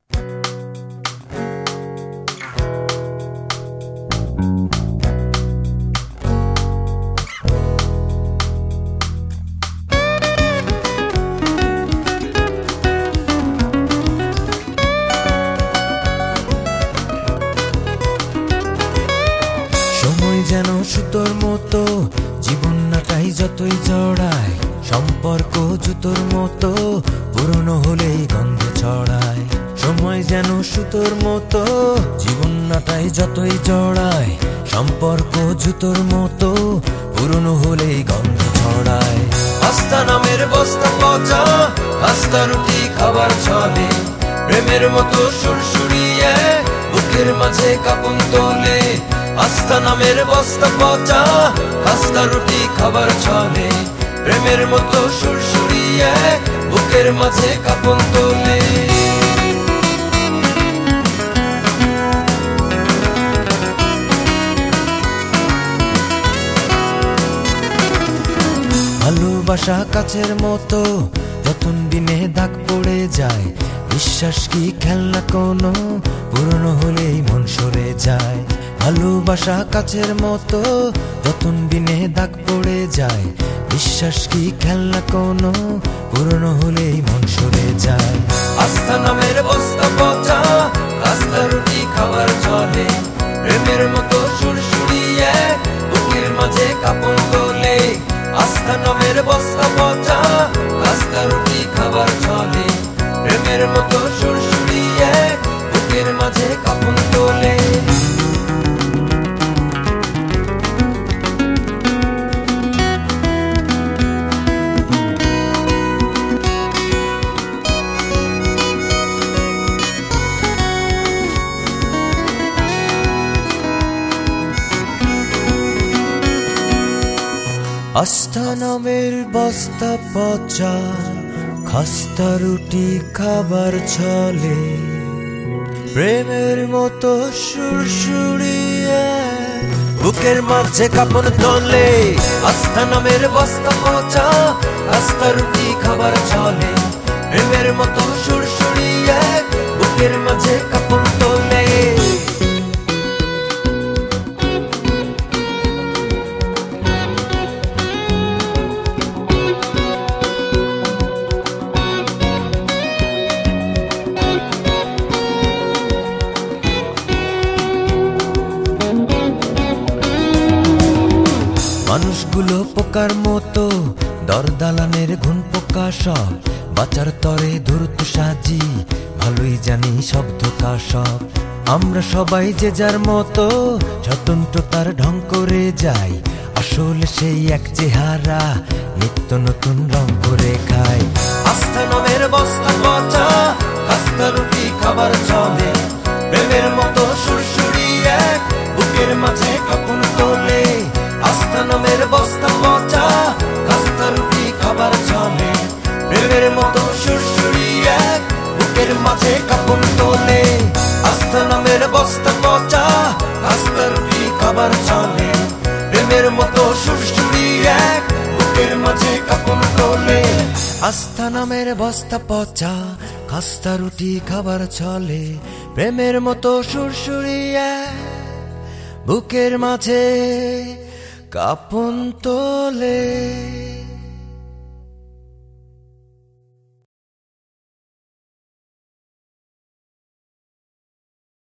সময় যেন সুতোর মতো, জীবনটাই যতই জড়ায়, সম্পর্ক জুতোর মতো, পুরনো হলেই গন্ধ ছড়ায়। সময় যেন সুতোর মতো, জীবনটাই যতই জড়ায়, সম্পর্ক জুতোর মতো, পুরনো হলেই গন্ধ ছড়ায়। আস্থা নামের বস্তা পচা, আস্থা রুটি খাবার ছলে, প্রেমের মতো সুরসুরিয়ে বুকের মাঝে কাঁপন তোলে। আস্থা নামের বস্তা পচা, আস্থা রুটি খাবার ছলে, প্রেমের মতো সুরসুরিয়ে বুকের মাঝে কাঁপন তোলে। ভালোবাসা কাছের মতো, নতুন দিনে দাগ পড়ে যায়, বিশ্বাস কি খেলনা কোনো, পুরনো হলেই মন সরে যায়। ভালোবাসা কাছের মতো, নতুন দিনে দাগ পড়ে যায়, বিশ্বাস কি খেলনা কোনো, পুরনো হলেই মন সরে যায়। আস্থা নামের বস্তা পচা, আস্থা রুটি খাবার চলে, প্রেমের মতো সুরসুরিয়ে বুকের মাঝে কাঁপন তোলে। আস্থা নামের বস্তা পচা, আস্থা রুটি খাবার চলে, প্রেমের মতো সুরসুরিয়ে বুকের মাঝে কাঁপন তোলে। আস্থা নামের বস্তা পচা, খাস্তা রুটি খাবার ছলে, প্রেমের মতো সুরসুরিয়ে বুকের মাঝে কাঁপন তোলে। আস্থা নামের বস্তা পচা, খাস্তা রুটি খাবার ছলে, প্রেমের মতো সুরসুরিয়ে বুকের মাঝে কাঁপন তোলে। মানুষগুলো পোকার মতো, দরদালানের ঘুন পোকা সব, বাঁচার তরে ধূর্ত সাজি, ভালোই জানি সব ধোঁকা সব। আমরা সবাই যে যার মতো, স্বতন্ত্রতার ঢং করে যাই, আসলে সেই এক চেহারা, নিত্য নতুন রং করে খায়। আস্থা নামের বস্তা পচা, আস্থা রুটি খাবার চলে, প্রেমের মতো সুরসুরিয়ে বুকের মাঝে কাঁপন তোলে। আস্থা নামের বস্তা পচা, আস্থা রুটি খাবার চলে, প্রেমের মতো সুরসুরিয়ে বুকের মাঝে কাঁপন তোলে। আস্থা নামের বস্তা পচা, আস্থা রুটি খাবার চলে, প্রেমের মতো সুরসুরিয়ে বুকের মাঝে কাঁপন তোলে। আস্থা নামের বস্তা পচা, আস্থা রুটি খাবার চলে, প্রেমের মতো সুরসুরিয়ে বুকের মাঝে কাঁপন তোলে।